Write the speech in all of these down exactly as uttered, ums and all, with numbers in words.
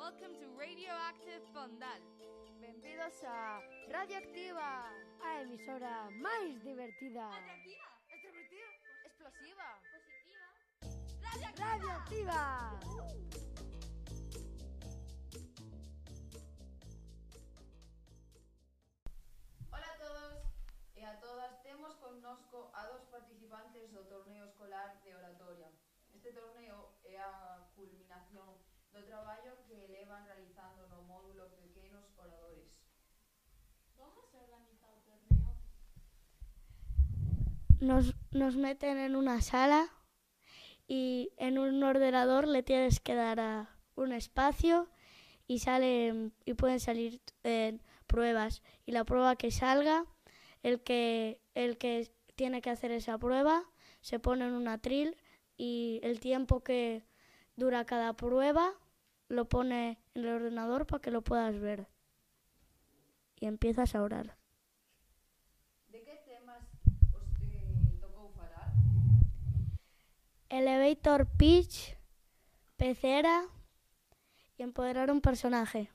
welcome to Radioactive Fondal. Benvidos a Radioactiva, a emisora máis divertida. Atractiva, extrovertida, explosiva, Positiva. Radioactiva. Radioactiva. Ola a todos e a todas, temos connosco a dos participantes do torneo escolar de oratoria. Este torneo é a culminación do traballo que levan realizando no módulo Pequenos Oradores. ¿Cómo se organiza el torneo? Nos, nos meten en una sala y en un ordenador le tienes que dar a un espacio y sale y pueden salir eh, pruebas, y la prueba que salga, el que el que tiene que hacer esa prueba se pone en un atril y el tiempo que dura cada prueba lo pone en el ordenador para que lo puedas ver y empiezas a orar. De que temas os eh, tocou falar? Elevator pitch, pecera y empoderar un personaje.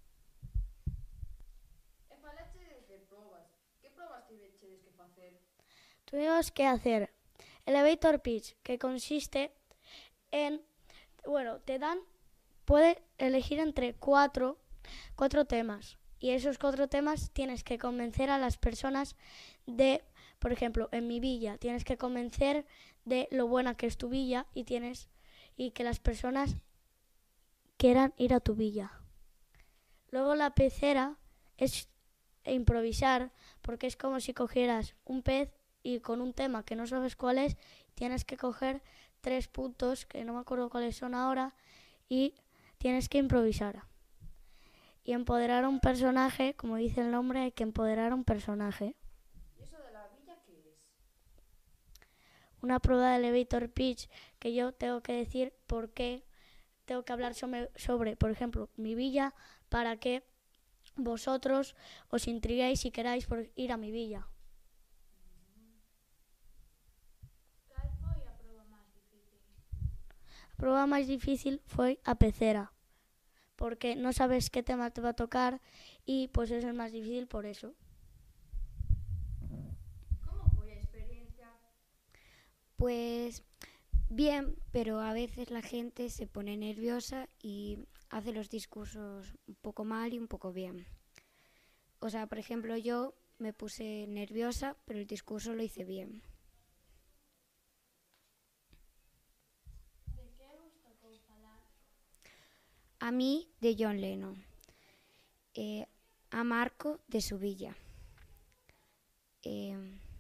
E falachedes de probas. Que probas tivechedes que facer? Tuvimos que hacer elevator pitch, que consiste en, bueno, te dan, puedes elegir entre cuatro, cuatro temas, y esos cuatro temas tienes que convencer a las personas de, por ejemplo, en mi villa, tienes que convencer de lo buena que es tu villa y tienes y que las personas quieran ir a tu villa. Luego la pecera es improvisar, porque es como si cogieras un pez y con un tema que no sabes cuál es, tienes que coger tres puntos, que no me acuerdo cuáles son ahora, y tienes que improvisar. Y empoderar a un personaje, como dice el nombre, hay que empoderar a un personaje. ¿Y eso de la villa qué es? Una prueba de elevator pitch que yo tengo que decir por qué tengo que hablar sobre, sobre, por ejemplo, mi villa, para que vosotros os intriguéis y queráis por ir a mi villa. ¿Cuál foi a proba máis difícil? La prueba más difícil fue a pecera, porque no sabes qué tema te va a tocar y pues es el más difícil por eso. Como foi a experiencia? Pues bien, pero a veces la gente se pone nerviosa y hace los discursos un poco mal y un poco bien. O sea, por ejemplo, yo me puse nerviosa, pero el discurso lo hice bien. De que vos tocou falar? A mí, de John Lennon. Eh, a Marco, de su villa. Eh,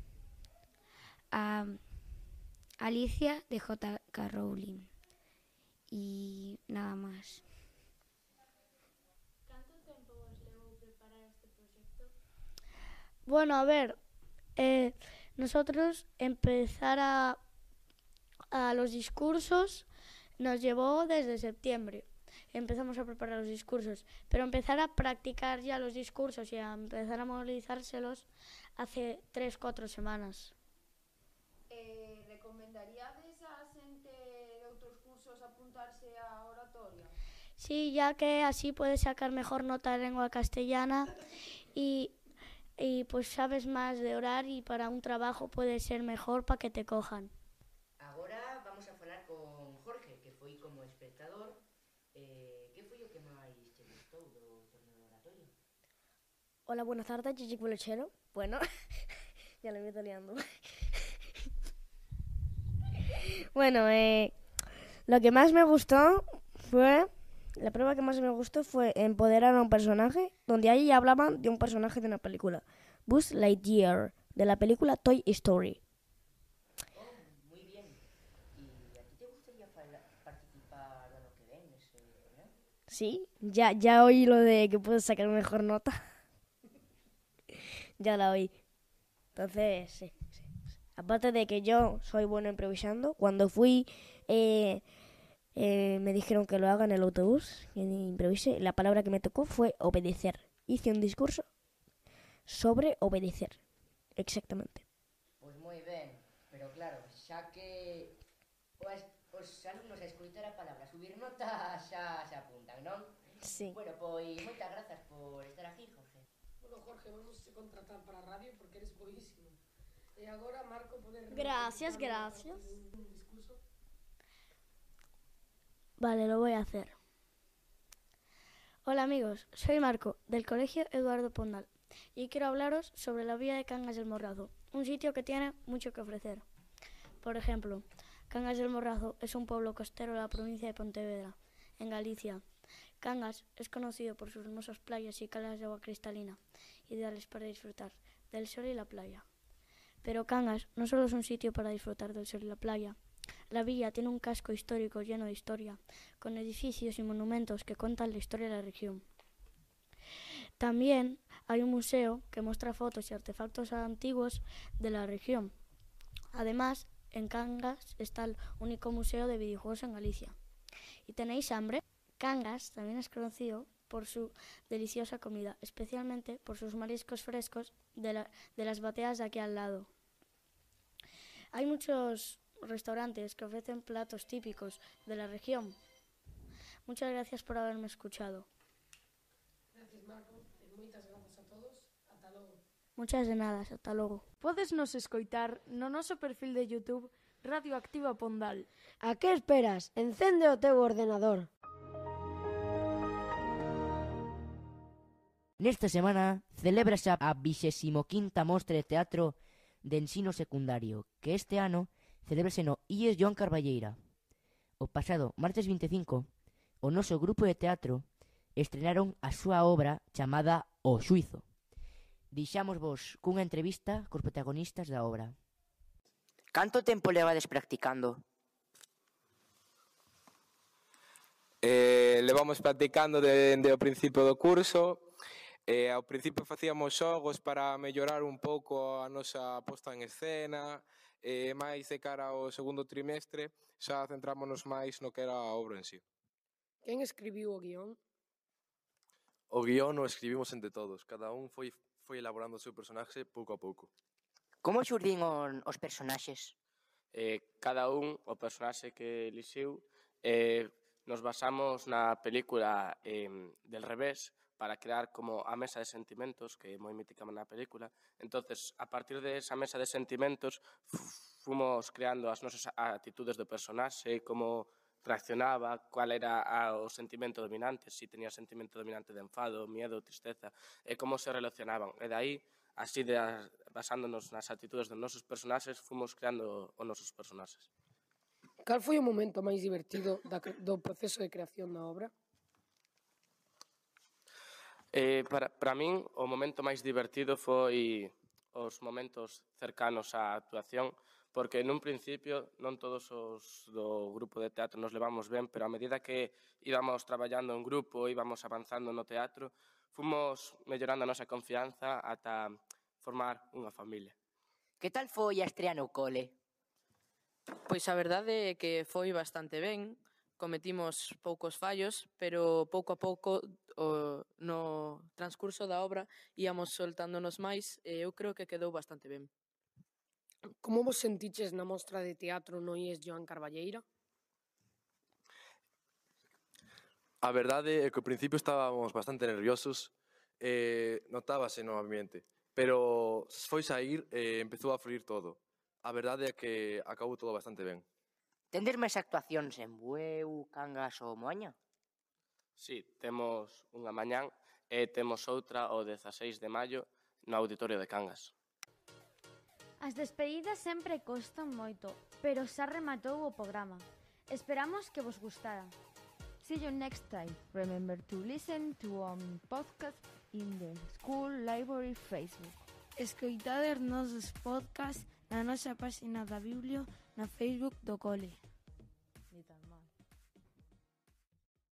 a Alicia, de J K Rowling. Y nada más. Canto tempo vos levou preparar este proxecto? Bueno, a ver, eh, nosotros empezar a, a los discursos nos llevó desde septiembre. Empezamos a preparar los discursos, pero empezar a practicar ya los discursos y a empezar a movilizárselos hace tres, cuatro semanas. Eh, recomendaríades a xente de outros cursos apuntarse a oratoria? Sí, ya que así puedes sacar mejor nota de lengua castellana y, y pues sabes más de orar y para un trabajo puede ser mejor para que te cojan. Agora vamos a falar con Jorge, que foi como espectador. Eh, que foi o que máis che gustou do torneo de oratoria? Hola, buenas tardes, Chichi Culochero. Bueno, ya lo me estoy liando. Bueno, eh, lo que más me gustó fue, la prueba que más me gustó fue empoderar a un personaje, donde ahí hablaban de un personaje de una película, Buzz Lightyear, de la película Toy Story. Oh, moi bien. E a ti te gustaría fala- participar o ano que ven nese torneo? Sí, ya, ya oí lo de que puedes sacar mejor nota. Ya la oí. Entonces, sí, sí, sí. Aparte de que yo soy bueno improvisando, cuando fui eh, eh, me dijeron que lo haga en el autobús, y improvise. La palabra que me tocó fue obedecer. Hice un discurso sobre obedecer, exactamente. Pois moi ben, pero claro, xa que os, os alumnos a escoitar a palabra subir nota xa se apuntan, non? Sí. Bueno, pois moitas grazas por estar aquí, Jorge. Bueno, Jorge, vamos a contratar para a radio porque eres boísimo. E agora Marco poder... Gracias, gracias. Un discurso. Vale, lo voy a hacer. Hola amigos, soy Marco, del Colegio Eduardo Pondal, y quiero hablaros sobre la villa de Cangas del Morrazo, un sitio que tiene mucho que ofrecer. Por ejemplo, Cangas del Morrazo es un pueblo costero de la provincia de Pontevedra, en Galicia. Cangas es conocido por sus hermosas playas y calas de agua cristalina, ideales para disfrutar del sol y la playa. Pero Cangas no solo es un sitio para disfrutar del sol y la playa. La villa tiene un casco histórico lleno de historia, con edificios y monumentos que cuentan la historia de la región. También hay un museo que muestra fotos y artefactos antiguos de la región. Además, en Cangas está el único museo de videojuegos en Galicia. ¿Y tenéis hambre? Cangas también es conocido por su deliciosa comida, especialmente por sus mariscos frescos de, la, de las bateas de aquí al lado. Hay muchos restaurantes que ofrecen platos típicos de la región. Muchas gracias por haberme escuchado. Gracias, Marco. E moitas grazas a todos. Ata logo. Muchas de nada, hasta logo. Podes nos escoitar no noso perfil de YouTube Radioactiva Pondal. A que esperas? Encende o teu ordenador. Nesta semana celébrase a vixésimo quinta Mostra de Teatro de Ensino Secundario, que este ano celébrase no I E S Joan Carballeira. O pasado martes vinte e cinco, o noso grupo de teatro estrenaron a súa obra chamada O Xuizo. Deixámosvos cunha entrevista cos protagonistas da obra. Canto tempo levades practicando? Eh, levamos practicando dende o principio do curso. E ao principio facíamos xogos para mellorar un pouco a nosa posta en escena, e máis de cara ao segundo trimestre xa centrámonos máis no que era a obra en sí. Quen escribiu o guión? O guión o escribimos entre todos, cada un foi, foi elaborando o seu personaxe pouco a pouco. Como xurdín on, os personaxes? Eh, cada un, o personaxe que elixiu, eh, nos basamos na película eh, del revés, para crear como a mesa de sentimentos, que é moi mítica na película. Entonces, a partir de esa mesa de sentimentos, fomos creando as nosas actitudes do personaxe, como reaccionaba, cual era o sentimento dominante, se tenía sentimento dominante de enfado, miedo, tristeza, e como se relacionaban. E de aí, así, de, basándonos nas actitudes dos nosos personaxes, fomos creando os nosos personaxes. Cal foi o momento máis divertido da, do proceso de creación da obra? Eh, para, para min, o momento máis divertido foi os momentos cercanos á actuación, porque nun principio non todos os do grupo de teatro nos levamos ben, pero a medida que íbamos traballando en grupo, íbamos avanzando no teatro, fomos mellorando a nosa confianza ata formar unha familia. Que tal foi a estrea no cole? Pois a verdade é que foi bastante ben, cometimos poucos fallos, pero pouco a pouco o, no transcurso da obra íamos soltándonos máis e eu creo que quedou bastante ben. Como vos sentiches na mostra de teatro no I E S Joan Carballeira? A verdade é que ao principio estábamos bastante nerviosos e notábase no ambiente, pero foi sair e empezou a fluir todo. A verdade é que acabou todo bastante ben. Tendes máis actuacións en Bueu, Cangas ou Moaña? Sí, temos unha mañán e temos outra o dezaseis de maio no Auditorio de Cangas. As despedidas sempre costan moito, pero xa rematou o programa. Esperamos que vos gustara. See you next time. Remember to listen to our podcast in the School Library Facebook. Escoitade os nosos podcasts na nosa página da Biblio na Facebook do Cole.